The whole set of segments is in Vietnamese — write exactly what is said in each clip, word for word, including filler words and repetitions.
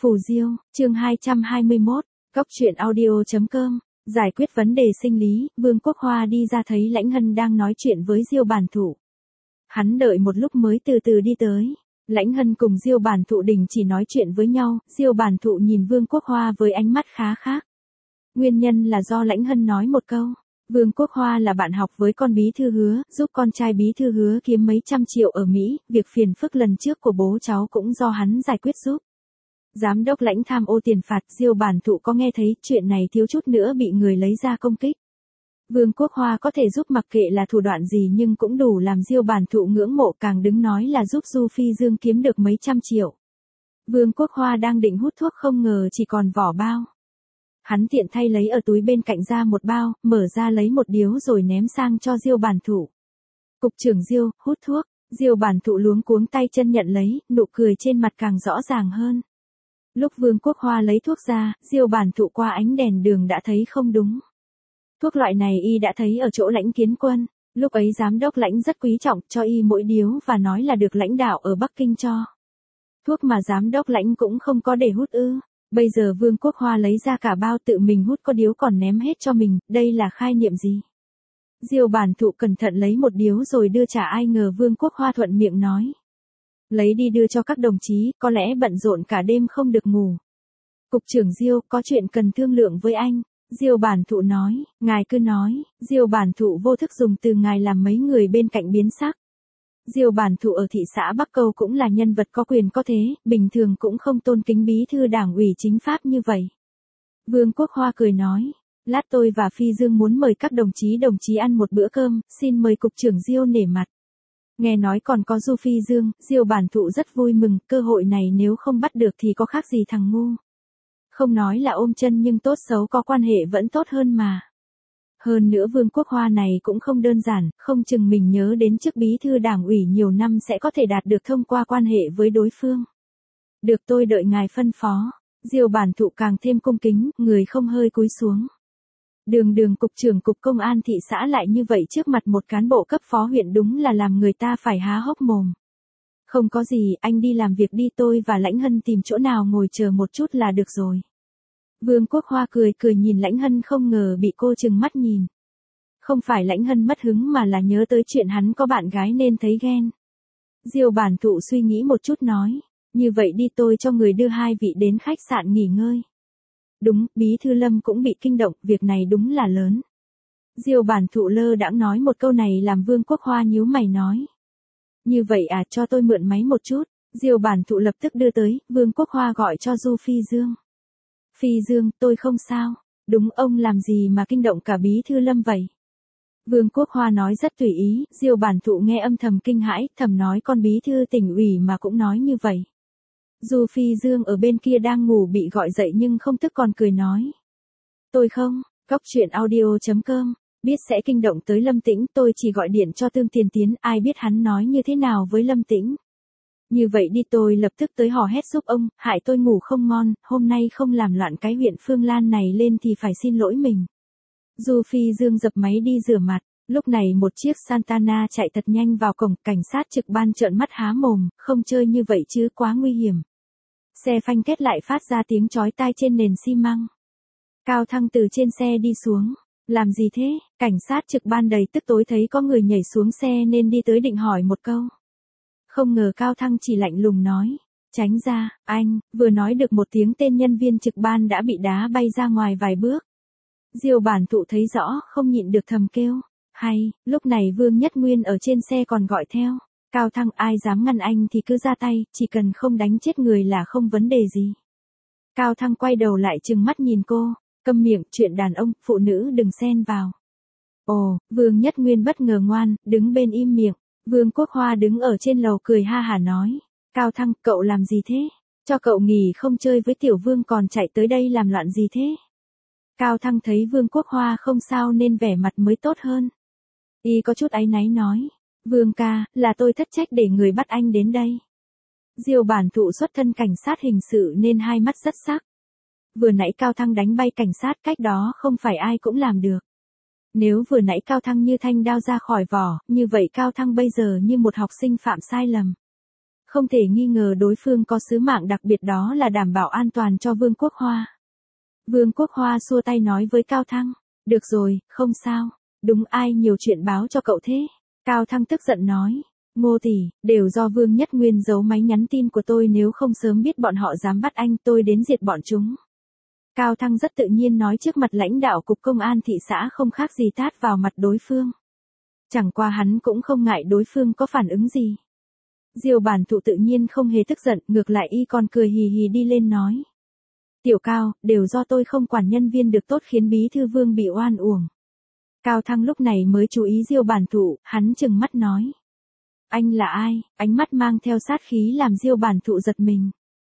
Phù Diêu, chương hai trăm hai mươi mốt, Góc truyện audio chấm com, giải quyết vấn đề sinh lý, Vương Quốc Hoa đi ra thấy Lãnh Hân đang nói chuyện với Diêu Bản Thụ. Hắn đợi một lúc mới từ từ đi tới. Lãnh Hân cùng Diêu Bản Thụ đình chỉ nói chuyện với nhau, Diêu Bản Thụ nhìn Vương Quốc Hoa với ánh mắt khá khác. Nguyên nhân là do Lãnh Hân nói một câu, Vương Quốc Hoa là bạn học với con bí thư Hứa, giúp con trai bí thư Hứa kiếm mấy trăm triệu ở Mỹ, việc phiền phức lần trước của bố cháu cũng do hắn giải quyết giúp. Giám đốc Lãnh tham ô tiền phạt, Diêu Bản Thụ có nghe thấy chuyện này thiếu chút nữa bị người lấy ra công kích. Vương Quốc Hoa có thể giúp mặc kệ là thủ đoạn gì nhưng cũng đủ làm Diêu Bản Thụ ngưỡng mộ, càng đứng nói là giúp Du Phi Dương kiếm được mấy trăm triệu. Vương Quốc Hoa đang định hút thuốc không ngờ chỉ còn vỏ bao. Hắn tiện thay lấy ở túi bên cạnh ra một bao, mở ra lấy một điếu rồi ném sang cho Diêu Bản Thụ. Cục trưởng Diêu, hút thuốc. Diêu Bản Thụ luống cuống tay chân nhận lấy, nụ cười trên mặt càng rõ ràng hơn. Lúc Vương Quốc Hoa lấy thuốc ra, Diêu Bản Thụ qua ánh đèn đường đã thấy không đúng. Thuốc loại này y đã thấy ở chỗ Lãnh Kiến Quân, lúc ấy giám đốc Lãnh rất quý trọng, cho y mỗi điếu và nói là được lãnh đạo ở Bắc Kinh cho. Thuốc mà giám đốc Lãnh cũng không có để hút ư. Bây giờ Vương Quốc Hoa lấy ra cả bao tự mình hút có điếu còn ném hết cho mình, đây là khai niệm gì? Diêu Bản Thụ cẩn thận lấy một điếu rồi đưa trả, ai ngờ Vương Quốc Hoa thuận miệng nói. Lấy đi đưa cho các đồng chí, có lẽ bận rộn cả đêm không được ngủ. Cục trưởng Diêu, có chuyện cần thương lượng với anh. Diêu Bản Thụ nói, ngài cứ nói. Diêu Bản Thụ vô thức dùng từ ngài làm mấy người bên cạnh biến sắc. Diêu Bản Thụ ở thị xã Bắc Câu cũng là nhân vật có quyền có thế, bình thường cũng không tôn kính bí thư đảng ủy chính pháp như vậy. Vương Quốc Hoa cười nói, lát tôi và Phi Dương muốn mời các đồng chí đồng chí ăn một bữa cơm, xin mời cục trưởng Diêu nể mặt. Nghe nói còn có Du Phi Dương, Diêu Bản Thụ rất vui mừng, cơ hội này nếu không bắt được thì có khác gì thằng ngu. Không nói là ôm chân nhưng tốt xấu có quan hệ vẫn tốt hơn mà. Hơn nữa Vương Quốc Hoa này cũng không đơn giản, không chừng mình nhớ đến chức bí thư đảng ủy nhiều năm sẽ có thể đạt được thông qua quan hệ với đối phương. Được, tôi đợi ngài phân phó. Diêu Bản Thụ càng thêm cung kính, người không hơi cúi xuống. Đường đường cục trưởng cục công an thị xã lại như vậy trước mặt một cán bộ cấp phó huyện, đúng là làm người ta phải há hốc mồm. Không có gì, anh đi làm việc đi, tôi và Lãnh Hân tìm chỗ nào ngồi chờ một chút là được rồi. Vương Quốc Hoa cười cười nhìn Lãnh Hân, không ngờ bị cô trừng mắt nhìn. Không phải Lãnh Hân mất hứng mà là nhớ tới chuyện hắn có bạn gái nên thấy ghen. Diêu Bản Thụ suy nghĩ một chút nói, như vậy đi, tôi cho người đưa hai vị đến khách sạn nghỉ ngơi. Đúng, bí thư Lâm cũng bị kinh động, việc này đúng là lớn. Diêu Bản Thụ lơ đãng nói một câu này làm Vương Quốc Hoa nhíu mày nói. Như vậy à, cho tôi mượn máy một chút. Diêu Bản Thụ lập tức đưa tới, Vương Quốc Hoa gọi cho Du Phi Dương. Phi Dương, tôi không sao. Đúng, ông làm gì mà kinh động cả bí thư Lâm vậy? Vương Quốc Hoa nói rất tùy ý, Diêu Bản Thụ nghe âm thầm kinh hãi, thầm nói con bí thư tỉnh ủy mà cũng nói như vậy. Du Phi Dương ở bên kia đang ngủ bị gọi dậy nhưng không tức còn cười nói. Tôi không, Góc truyện audio chấm com, biết sẽ kinh động tới Lâm Tĩnh, tôi chỉ gọi điện cho Tương Tiền Tiến, ai biết hắn nói như thế nào với Lâm Tĩnh. Như vậy đi, tôi lập tức tới hò hét giúp ông, hại tôi ngủ không ngon, hôm nay không làm loạn cái huyện Phương Lan này lên thì phải xin lỗi mình. Du Phi Dương dập máy đi rửa mặt, lúc này một chiếc Santana chạy thật nhanh vào cổng, cảnh sát trực ban trợn mắt há mồm, không chơi như vậy chứ, quá nguy hiểm. Xe phanh kết lại phát ra tiếng chói tai trên nền xi măng. Cao Thăng từ trên xe đi xuống. Làm gì thế? Cảnh sát trực ban đầy tức tối thấy có người nhảy xuống xe nên đi tới định hỏi một câu. Không ngờ Cao Thăng chỉ lạnh lùng nói. Tránh ra, anh, vừa nói được một tiếng tên nhân viên trực ban đã bị đá bay ra ngoài vài bước. Diêu Bản Thụ thấy rõ, không nhịn được thầm kêu. Hay, lúc này Vương Nhất Nguyên ở trên xe còn gọi theo. Cao Thăng, ai dám ngăn anh thì cứ ra tay, chỉ cần không đánh chết người là không vấn đề gì. Cao Thăng quay đầu lại trừng mắt nhìn cô. Câm miệng, chuyện đàn ông, phụ nữ đừng xen vào. Ồ, Vương Nhất Nguyên bất ngờ ngoan, đứng bên im miệng. Vương Quốc Hoa đứng ở trên lầu cười ha hả nói. Cao Thăng, cậu làm gì thế? Cho cậu nghỉ không chơi với Tiểu Vương còn chạy tới đây làm loạn gì thế? Cao Thăng thấy Vương Quốc Hoa không sao nên vẻ mặt mới tốt hơn. Y có chút áy náy nói. Vương ca, là tôi thất trách để người bắt anh đến đây. Diêu Bản Thụ xuất thân cảnh sát hình sự nên hai mắt rất sắc. Vừa nãy Cao Thăng đánh bay cảnh sát, cách đó không phải ai cũng làm được. Nếu vừa nãy Cao Thăng như thanh đao ra khỏi vỏ, như vậy Cao Thăng bây giờ như một học sinh phạm sai lầm. Không thể nghi ngờ đối phương có sứ mạng đặc biệt, đó là đảm bảo an toàn cho Vương Quốc Hoa. Vương Quốc Hoa xua tay nói với Cao Thăng, được rồi, không sao, đúng ai nhiều chuyện báo cho cậu thế? Cao Thăng tức giận nói, Ngô tỷ, đều do Vương Nhất Nguyên giấu máy nhắn tin của tôi, nếu không sớm biết bọn họ dám bắt anh tôi đến diệt bọn chúng. Cao Thăng rất tự nhiên nói trước mặt lãnh đạo cục công an thị xã, không khác gì tát vào mặt đối phương. Chẳng qua hắn cũng không ngại đối phương có phản ứng gì. Diêu Bản Thụ tự nhiên không hề tức giận, ngược lại y còn cười hì hì đi lên nói. Tiểu Cao, đều do tôi không quản nhân viên được tốt khiến bí thư Vương bị oan uổng. Cao Thăng lúc này mới chú ý Diêu Bản Thụ, hắn trừng mắt nói. Anh là ai? Ánh mắt mang theo sát khí làm Diêu Bản Thụ giật mình.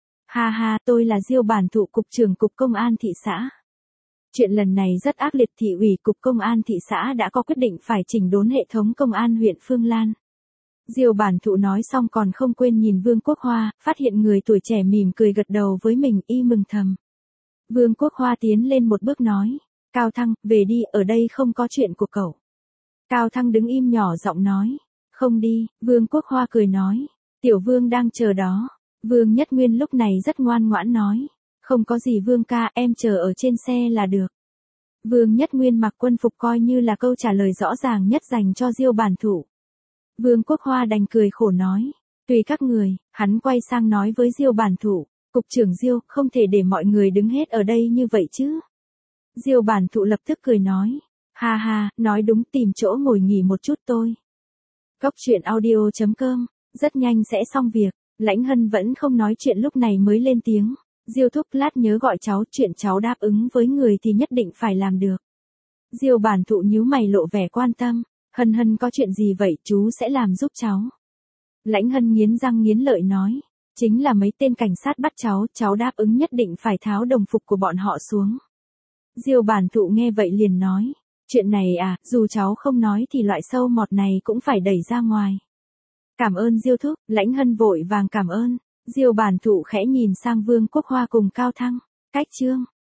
Ha ha, tôi là Diêu Bản Thụ, cục trưởng cục công an thị xã. Chuyện lần này rất ác liệt, thị ủy cục công an thị xã đã có quyết định phải chỉnh đốn hệ thống công an huyện Phương Lan. Diêu Bản Thụ nói xong còn không quên nhìn Vương Quốc Hoa, phát hiện người tuổi trẻ mỉm cười gật đầu với mình, y mừng thầm. Vương Quốc Hoa tiến lên một bước nói, Cao Thăng, về đi, ở đây không có chuyện của cậu. Cao Thăng đứng im nhỏ giọng nói, không đi. Vương Quốc Hoa cười nói, Tiểu Vương đang chờ đó. Vương Nhất Nguyên lúc này rất ngoan ngoãn nói, không có gì Vương ca, em chờ ở trên xe là được. Vương Nhất Nguyên mặc quân phục coi như là câu trả lời rõ ràng nhất dành cho Diêu Bản Thụ. Vương Quốc Hoa đành cười khổ nói, tùy các người. Hắn quay sang nói với Diêu Bản Thụ, cục trưởng Diêu, không thể để mọi người đứng hết ở đây như vậy chứ. Diêu Bản Thụ lập tức cười nói, ha ha, nói đúng, tìm chỗ ngồi nghỉ một chút tôi. Cốc truyện audio chấm com, rất nhanh sẽ xong việc. Lãnh Hân vẫn không nói chuyện lúc này mới lên tiếng, Diêu thúc, lát nhớ gọi cháu, chuyện cháu đáp ứng với người thì nhất định phải làm được. Diêu Bản Thụ nhíu mày lộ vẻ quan tâm, Hân Hân có chuyện gì vậy, chú sẽ làm giúp cháu. Lãnh Hân nghiến răng nghiến lợi nói, chính là mấy tên cảnh sát bắt cháu, cháu đáp ứng nhất định phải tháo đồng phục của bọn họ xuống. Diêu Bản Thụ nghe vậy liền nói, chuyện này à, dù cháu không nói thì loại sâu mọt này cũng phải đẩy ra ngoài. Cảm ơn Diêu thúc. Lãnh Hân vội vàng cảm ơn. Diêu Bản Thụ khẽ nhìn sang Vương Quốc Hoa cùng Cao Thăng. Cách chương